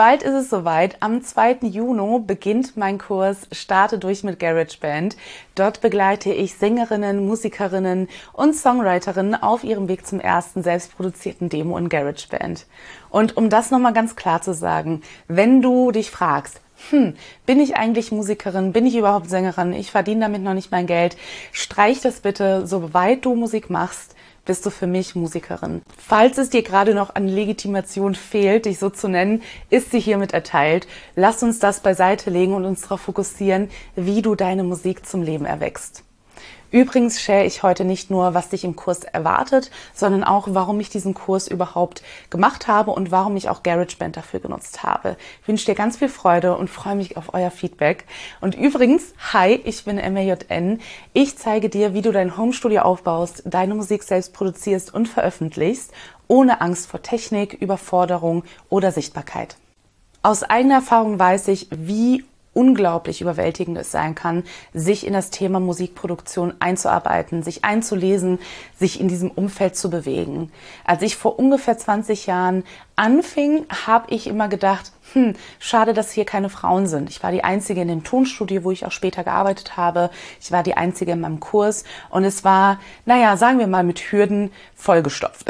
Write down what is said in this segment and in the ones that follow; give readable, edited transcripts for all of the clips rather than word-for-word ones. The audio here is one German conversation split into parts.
Bald ist es soweit. Am 2. Juni beginnt mein Kurs Starte durch mit GarageBand. Dort begleite ich Sängerinnen, Musikerinnen und Songwriterinnen auf ihrem Weg zum ersten selbstproduzierten Demo in GarageBand. Und um das nochmal ganz klar zu sagen, wenn du dich fragst, bin ich eigentlich Musikerin? Bin ich überhaupt Sängerin? Ich verdiene damit noch nicht mein Geld. Streich das bitte, soweit du Musik machst, bist du für mich Musikerin. Falls es dir gerade noch an Legitimation fehlt, dich so zu nennen, ist sie hiermit erteilt. Lass uns das beiseite legen und uns darauf fokussieren, wie du deine Musik zum Leben erweckst. Übrigens share ich heute nicht nur, was dich im Kurs erwartet, sondern auch, warum ich diesen Kurs überhaupt gemacht habe und warum ich auch GarageBand dafür genutzt habe. Ich wünsche dir ganz viel Freude und freue mich auf euer Feedback. Und übrigens, hi, ich bin MAJN. Ich zeige dir, wie du dein Homestudio aufbaust, deine Musik selbst produzierst und veröffentlichst, ohne Angst vor Technik, Überforderung oder Sichtbarkeit. Aus eigener Erfahrung weiß ich, wie unglaublich überwältigend es sein kann, sich in das Thema Musikproduktion einzuarbeiten, sich einzulesen, sich in diesem Umfeld zu bewegen. Als ich vor ungefähr 20 Jahren anfing, habe ich immer gedacht, schade, dass hier keine Frauen sind. Ich war die Einzige in dem Tonstudio, wo ich auch später gearbeitet habe. Ich war die Einzige in meinem Kurs und es war, sagen wir mal, mit Hürden vollgestopft.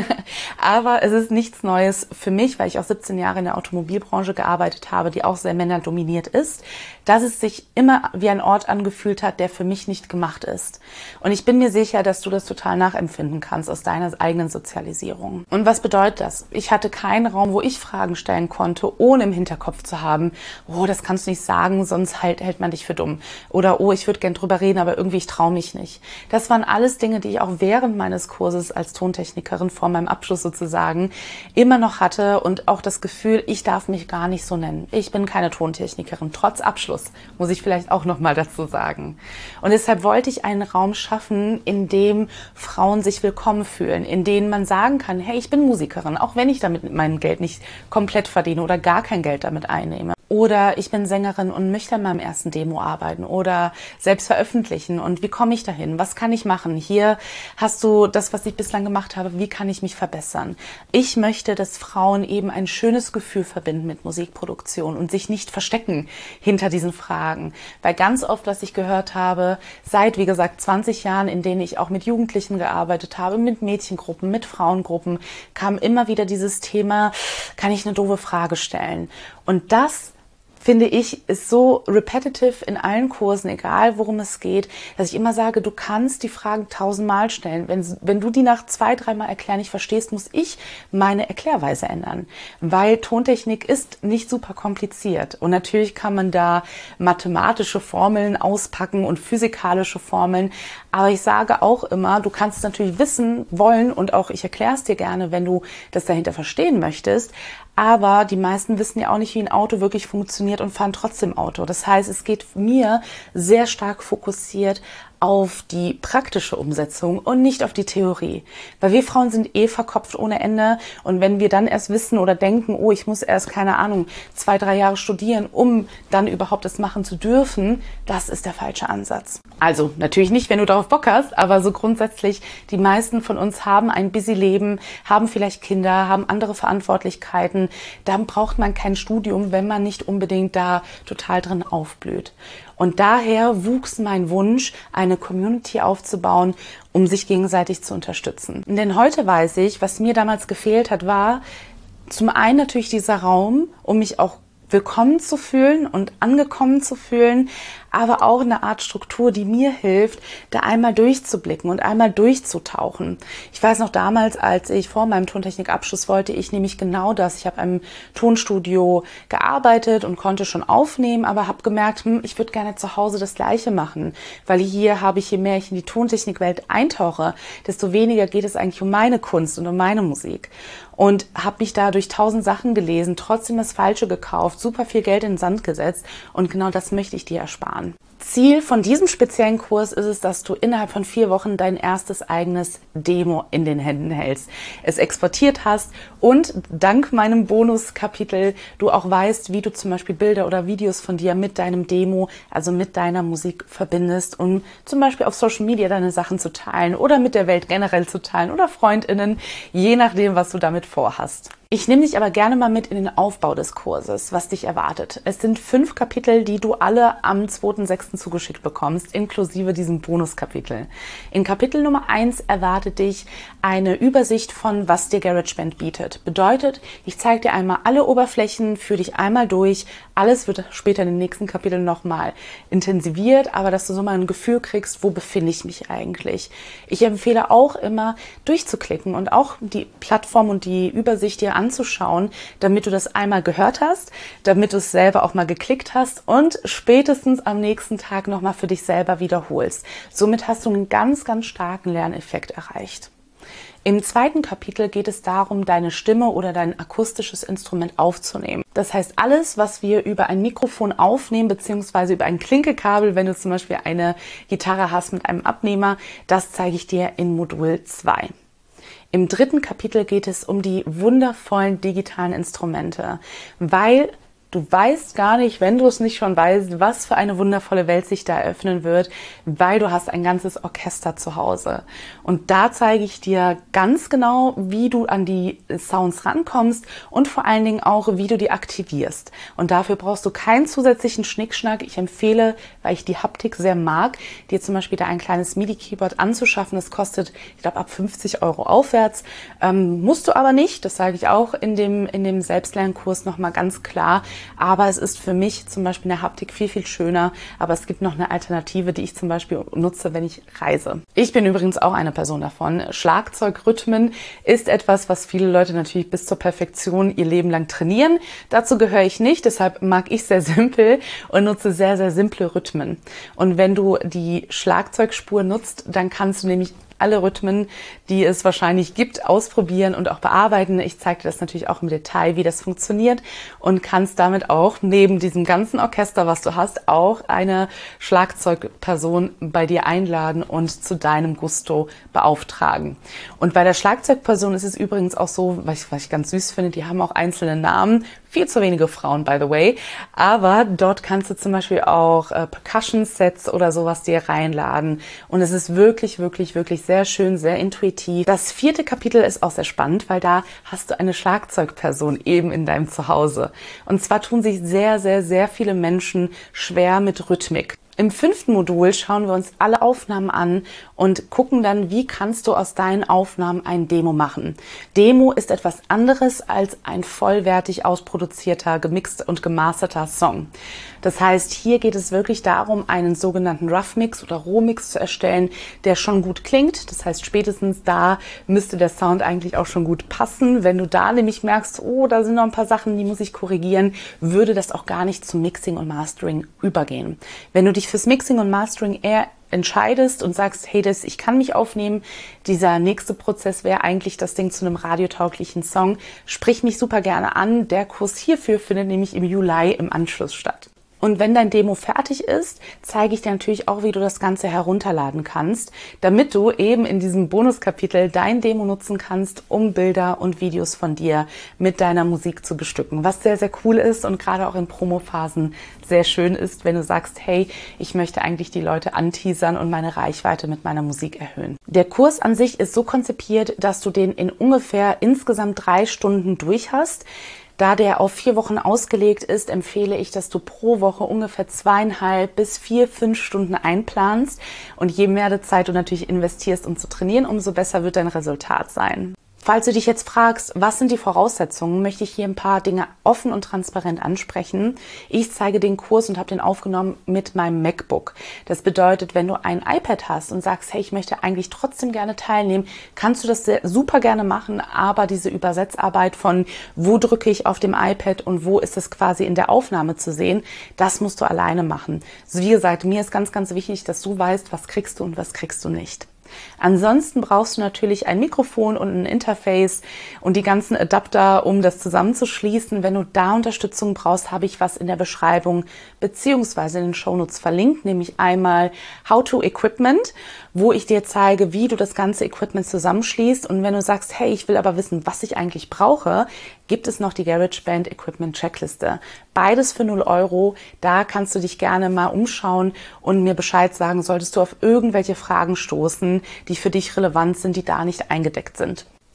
Aber es ist nichts Neues für mich, weil ich auch 17 Jahre in der Automobilbranche gearbeitet habe, die auch sehr männerdominiert ist, dass es sich immer wie ein Ort angefühlt hat, der für mich nicht gemacht ist. Und ich bin mir sicher, dass du das total nachempfinden kannst aus deiner eigenen Sozialisierung. Und was bedeutet das? Ich hatte keinen Raum, wo ich Fragen stellen konnte, ohne im Hinterkopf zu haben, oh, das kannst du nicht sagen, sonst hält man dich für dumm. Oder, oh, ich würde gern drüber reden, aber irgendwie ich traue mich nicht. Das waren alles Dinge, die ich auch während meines Kurses als Tontechnikerin vor meinem Abschluss sozusagen immer noch hatte und auch das Gefühl, ich darf mich gar nicht so nennen. Ich bin keine Tontechnikerin, trotz Abschluss, muss ich vielleicht auch noch mal dazu sagen. Und deshalb wollte ich einen Raum schaffen, in dem Frauen sich willkommen fühlen, in dem man sagen kann, hey, ich bin Musikerin, auch wenn ich damit mein Geld nicht komplett verdiene oder gar kein Geld damit einnehme. Oder ich bin Sängerin und möchte an meinem ersten Demo arbeiten oder selbst veröffentlichen. Und wie komme ich dahin? Was kann ich machen? Hier hast du das, was ich bislang gemacht habe. Wie kann ich mich verbessern? Ich möchte, dass Frauen eben ein schönes Gefühl verbinden mit Musikproduktion und sich nicht verstecken hinter diesen Fragen. Weil ganz oft, was ich gehört habe, seit, wie gesagt, 20 Jahren, in denen ich auch mit Jugendlichen gearbeitet habe, mit Mädchengruppen, mit Frauengruppen, kam immer wieder dieses Thema, kann ich eine doofe Frage stellen? Und das, finde ich, ist so repetitive in allen Kursen, egal worum es geht, dass ich immer sage, du kannst die Fragen 1000-mal stellen. Wenn du die nach 2-3 Mal erklären nicht verstehst, muss ich meine Erklärweise ändern. Weil Tontechnik ist nicht super kompliziert. Und natürlich kann man da mathematische Formeln auspacken und physikalische Formeln. Aber ich sage auch immer, du kannst natürlich wissen wollen und auch ich erkläre es dir gerne, wenn du das dahinter verstehen möchtest. Aber die meisten wissen ja auch nicht, wie ein Auto wirklich funktioniert und fahren trotzdem Auto. Das heißt, es geht mir sehr stark fokussiert auf die praktische Umsetzung und nicht auf die Theorie. Weil wir Frauen sind verkopft ohne Ende und wenn wir dann erst wissen oder denken, oh, ich muss erst, 2-3 Jahre studieren, um dann überhaupt das machen zu dürfen, das ist der falsche Ansatz. Also natürlich nicht, wenn du darauf Bock hast, aber so grundsätzlich, die meisten von uns haben ein busy Leben, haben vielleicht Kinder, haben andere Verantwortlichkeiten. Dann braucht man kein Studium, wenn man nicht unbedingt da total drin aufblüht. Und daher wuchs mein Wunsch, eine Community aufzubauen, um sich gegenseitig zu unterstützen. Denn heute weiß ich, was mir damals gefehlt hat, war zum einen natürlich dieser Raum, um mich auch willkommen zu fühlen und angekommen zu fühlen, aber auch eine Art Struktur, die mir hilft, da einmal durchzublicken und einmal durchzutauchen. Ich weiß noch damals, als ich vor meinem Tontechnikabschluss wollte, ich nämlich genau das. Ich habe im Tonstudio gearbeitet und konnte schon aufnehmen, aber habe gemerkt, ich würde gerne zu Hause das Gleiche machen, weil je mehr ich in die Tontechnikwelt eintauche, desto weniger geht es eigentlich um meine Kunst und um meine Musik. Und habe mich da durch 1000 Sachen gelesen, trotzdem das Falsche gekauft, super viel Geld in den Sand gesetzt und genau das möchte ich dir ersparen. Ziel von diesem speziellen Kurs ist es, dass du innerhalb von 4 Wochen dein erstes eigenes Demo in den Händen hältst, es exportiert hast und dank meinem Bonuskapitel du auch weißt, wie du zum Beispiel Bilder oder Videos von dir mit deinem Demo, also mit deiner Musik verbindest, um zum Beispiel auf Social Media deine Sachen zu teilen oder mit der Welt generell zu teilen oder FreundInnen, je nachdem, was du damit vorhast. Ich nehme dich aber gerne mal mit in den Aufbau des Kurses, was dich erwartet. Es sind 5 Kapitel, die du alle am 2.6. zugeschickt bekommst, inklusive diesem Bonuskapitel. In Kapitel Nummer 1 erwartet dich eine Übersicht von, was dir GarageBand bietet. Bedeutet, ich zeige dir einmal alle Oberflächen, führe dich einmal durch. Alles wird später in den nächsten Kapiteln nochmal intensiviert, aber dass du so mal ein Gefühl kriegst, wo befinde ich mich eigentlich. Ich empfehle auch immer durchzuklicken und auch die Plattform und die Übersicht dir anzuschauen, damit du das einmal gehört hast, damit du es selber auch mal geklickt hast und spätestens am nächsten Tag nochmal für dich selber wiederholst. Somit hast du einen ganz, ganz starken Lerneffekt erreicht. Im 2. Kapitel geht es darum, deine Stimme oder dein akustisches Instrument aufzunehmen. Das heißt, alles, was wir über ein Mikrofon aufnehmen, beziehungsweise über ein Klinkekabel, wenn du zum Beispiel eine Gitarre hast mit einem Abnehmer, das zeige ich dir in Modul 2. Im 3. Kapitel geht es um die wundervollen digitalen Instrumente, weil du weißt gar nicht, wenn du es nicht schon weißt, was für eine wundervolle Welt sich da eröffnen wird, weil du hast ein ganzes Orchester zu Hause. Und da zeige ich dir ganz genau, wie du an die Sounds rankommst und vor allen Dingen auch, wie du die aktivierst. Und dafür brauchst du keinen zusätzlichen Schnickschnack. Ich empfehle, weil ich die Haptik sehr mag, dir zum Beispiel da ein kleines MIDI-Keyboard anzuschaffen. Das kostet, ich glaube, ab 50 € aufwärts. Musst du aber nicht. Das sage ich auch in dem Selbstlernkurs nochmal ganz klar. Aber es ist für mich zum Beispiel in der Haptik viel, viel schöner. Aber es gibt noch eine Alternative, die ich zum Beispiel nutze, wenn ich reise. Ich bin übrigens auch eine Person davon. Schlagzeugrhythmen ist etwas, was viele Leute natürlich bis zur Perfektion ihr Leben lang trainieren. Dazu gehöre ich nicht. Deshalb mag ich sehr simpel und nutze sehr, sehr simple Rhythmen. Und wenn du die Schlagzeugspur nutzt, dann kannst du nämlich alle Rhythmen, die es wahrscheinlich gibt, ausprobieren und auch bearbeiten. Ich zeige dir das natürlich auch im Detail, wie das funktioniert und kannst damit auch neben diesem ganzen Orchester, was du hast, auch eine Schlagzeugperson bei dir einladen und zu deinem Gusto beauftragen. Und bei der Schlagzeugperson ist es übrigens auch so, was ich ganz süß finde, die haben auch einzelne Namen. Viel zu wenige Frauen, by the way. Aber dort kannst du zum Beispiel auch Percussion-Sets oder sowas dir reinladen. Und es ist wirklich, wirklich, wirklich sehr schön, sehr intuitiv. Das 4. Kapitel ist auch sehr spannend, weil da hast du eine Schlagzeugperson eben in deinem Zuhause. Und zwar tun sich sehr, sehr, sehr viele Menschen schwer mit Rhythmik. Im 5. Modul schauen wir uns alle Aufnahmen an und gucken dann, wie kannst du aus deinen Aufnahmen ein Demo machen. Demo ist etwas anderes als ein vollwertig ausproduzierter, gemixt und gemasterter Song. Das heißt, hier geht es wirklich darum, einen sogenannten Rough Mix oder Rohmix zu erstellen, der schon gut klingt. Das heißt, spätestens da müsste der Sound eigentlich auch schon gut passen. Wenn du da nämlich merkst, oh, da sind noch ein paar Sachen, die muss ich korrigieren, würde das auch gar nicht zum Mixing und Mastering übergehen. Wenn du dich fürs Mixing und Mastering eher entscheidest und sagst, hey, ich kann mich aufnehmen, dieser nächste Prozess wäre eigentlich das Ding zu einem radiotauglichen Song, sprich mich super gerne an. Der Kurs hierfür findet nämlich im Juli im Anschluss statt. Und wenn dein Demo fertig ist, zeige ich dir natürlich auch, wie du das Ganze herunterladen kannst, damit du eben in diesem Bonuskapitel dein Demo nutzen kannst, um Bilder und Videos von dir mit deiner Musik zu bestücken. Was sehr, sehr cool ist und gerade auch in Promophasen sehr schön ist, wenn du sagst, hey, ich möchte eigentlich die Leute anteasern und meine Reichweite mit meiner Musik erhöhen. Der Kurs an sich ist so konzipiert, dass du den in ungefähr insgesamt 3 Stunden durch hast. Da der auf 4 Wochen ausgelegt ist, empfehle ich, dass du pro Woche ungefähr 2,5 bis 4, 5 Stunden einplanst. Und je mehr Zeit du natürlich investierst, um zu trainieren, umso besser wird dein Resultat sein. Falls du dich jetzt fragst, was sind die Voraussetzungen, möchte ich hier ein paar Dinge offen und transparent ansprechen. Ich zeige den Kurs und habe den aufgenommen mit meinem MacBook. Das bedeutet, wenn du ein iPad hast und sagst, hey, ich möchte eigentlich trotzdem gerne teilnehmen, kannst du das super gerne machen, aber diese Übersetzarbeit von wo drücke ich auf dem iPad und wo ist es quasi in der Aufnahme zu sehen, das musst du alleine machen. Also wie gesagt, mir ist ganz, ganz wichtig, dass du weißt, was kriegst du und was kriegst du nicht. Ansonsten brauchst du natürlich ein Mikrofon und ein Interface und die ganzen Adapter, um das zusammenzuschließen. Wenn du da Unterstützung brauchst, habe ich was in der Beschreibung beziehungsweise in den Shownotes verlinkt, nämlich einmal How to Equipment, wo ich dir zeige, wie du das ganze Equipment zusammenschließt. Und wenn du sagst, hey, ich will aber wissen, was ich eigentlich brauche, gibt es noch die GarageBand Equipment Checkliste. Beides für 0 €. Da kannst du dich gerne mal umschauen und mir Bescheid sagen, solltest du auf irgendwelche Fragen stoßen, die für dich relevant sind, die da nicht eingedeckt sind.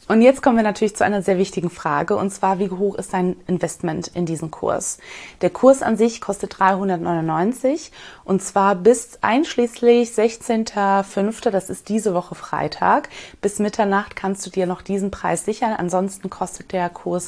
Und jetzt kommen wir natürlich zu einer sehr wichtigen Frage, und zwar, wie hoch ist dein Investment in diesen Kurs? Der Kurs an sich kostet 399 und zwar bis einschließlich 16.05., das ist diese Woche Freitag, bis Mitternacht kannst du dir noch diesen Preis sichern. Ansonsten kostet der Kurs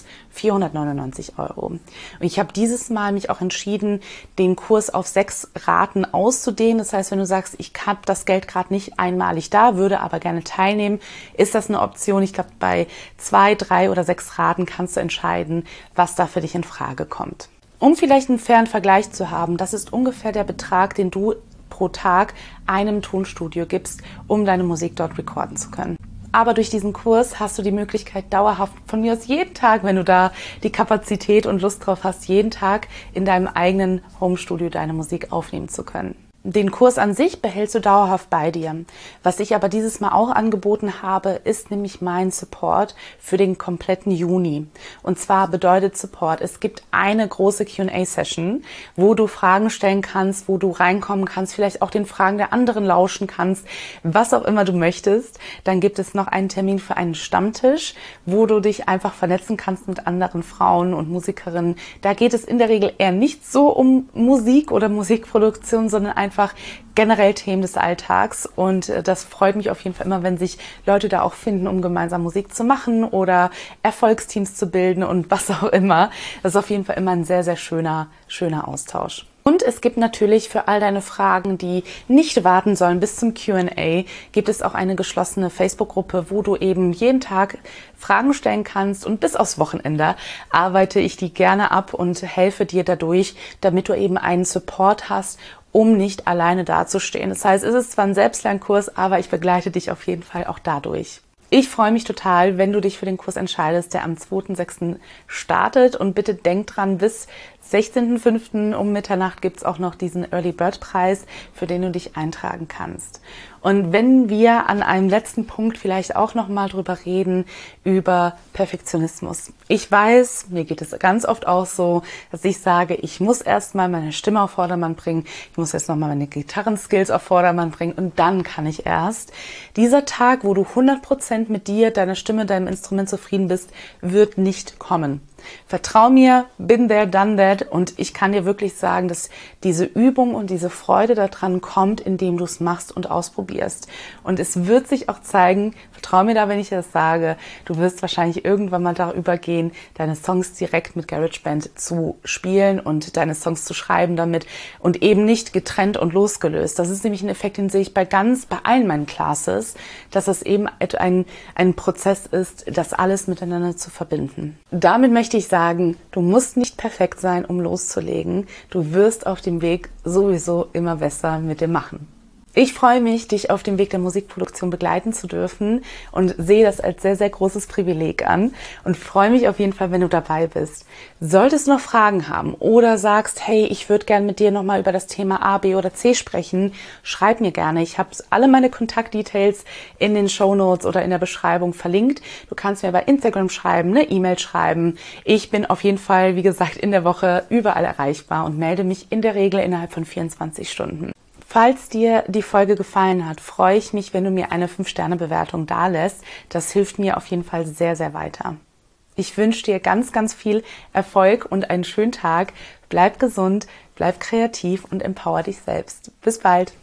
499 €. Und ich habe dieses Mal mich auch entschieden, den Kurs auf 6 Raten auszudehnen. Das heißt, wenn du sagst, ich habe das Geld gerade nicht einmalig da, würde aber gerne teilnehmen, ist das eine Option. Ich glaube, bei 2, 3 oder 6 Raten kannst du entscheiden, was da für dich in Frage kommt. Um vielleicht einen fairen Vergleich zu haben, das ist ungefähr der Betrag, den du pro Tag einem Tonstudio gibst, um deine Musik dort recorden zu können. Aber durch diesen Kurs hast du die Möglichkeit, dauerhaft von mir aus jeden Tag, wenn du da die Kapazität und Lust drauf hast, jeden Tag in deinem eigenen Homestudio deine Musik aufnehmen zu können. Den Kurs an sich behältst du dauerhaft bei dir. Was ich aber dieses Mal auch angeboten habe, ist nämlich mein Support für den kompletten Juni. Und zwar bedeutet Support, es gibt eine große Q&A-Session, wo du Fragen stellen kannst, wo du reinkommen kannst, vielleicht auch den Fragen der anderen lauschen kannst, was auch immer du möchtest. Dann gibt es noch einen Termin für einen Stammtisch, wo du dich einfach vernetzen kannst mit anderen Frauen und Musikerinnen. Da geht es in der Regel eher nicht so um Musik oder Musikproduktion, sondern einfach generell Themen des Alltags, und das freut mich auf jeden Fall immer, wenn sich Leute da auch finden, um gemeinsam Musik zu machen oder Erfolgsteams zu bilden und was auch immer. Das ist auf jeden Fall immer ein sehr, sehr schöner Austausch. Und es gibt natürlich für all deine Fragen, die nicht warten sollen bis zum Q&A, gibt es auch eine geschlossene Facebook-Gruppe, wo du eben jeden Tag Fragen stellen kannst, und bis aufs Wochenende arbeite ich die gerne ab und helfe dir dadurch, damit du eben einen Support hast, um nicht alleine dazustehen. Das heißt, es ist zwar ein Selbstlernkurs, aber ich begleite dich auf jeden Fall auch dadurch. Ich freue mich total, wenn du dich für den Kurs entscheidest, der am 2.6. startet. Und bitte denk dran, bis 16.05. um Mitternacht gibt es auch noch diesen Early Bird Preis, für den du dich eintragen kannst. Und wenn wir an einem letzten Punkt vielleicht auch nochmal drüber reden, über Perfektionismus. Ich weiß, mir geht es ganz oft auch so, dass ich sage, ich muss erstmal meine Stimme auf Vordermann bringen, ich muss jetzt nochmal meine Gitarrenskills auf Vordermann bringen und dann kann ich erst. Dieser Tag, wo du 100% mit dir, deiner Stimme, deinem Instrument zufrieden bist, wird nicht kommen. Vertrau mir, been there, done that, und ich kann dir wirklich sagen, dass diese Übung und diese Freude daran kommt, indem du es machst und ausprobierst. Und es wird sich auch zeigen, vertrau mir da, wenn ich das sage, du wirst wahrscheinlich irgendwann mal darüber gehen, deine Songs direkt mit GarageBand zu spielen und deine Songs zu schreiben damit und eben nicht getrennt und losgelöst. Das ist nämlich ein Effekt, den sehe ich bei allen meinen Classes, dass es eben ein Prozess ist, das alles miteinander zu verbinden. Damit möchte ich sagen, du musst nicht perfekt sein, um loszulegen. Du wirst auf dem Weg sowieso immer besser mit dem Machen. Ich freue mich, dich auf dem Weg der Musikproduktion begleiten zu dürfen und sehe das als sehr, sehr großes Privileg an und freue mich auf jeden Fall, wenn du dabei bist. Solltest du noch Fragen haben oder sagst, hey, ich würde gerne mit dir nochmal über das Thema A, B oder C sprechen, schreib mir gerne. Ich habe alle meine Kontaktdetails in den Shownotes oder in der Beschreibung verlinkt. Du kannst mir bei Instagram schreiben, eine E-Mail schreiben. Ich bin auf jeden Fall, wie gesagt, in der Woche überall erreichbar und melde mich in der Regel innerhalb von 24 Stunden. Falls dir die Folge gefallen hat, freue ich mich, wenn du mir eine 5-Sterne-Bewertung dalässt. Das hilft mir auf jeden Fall sehr, sehr weiter. Ich wünsche dir ganz, ganz viel Erfolg und einen schönen Tag. Bleib gesund, bleib kreativ und empower dich selbst. Bis bald!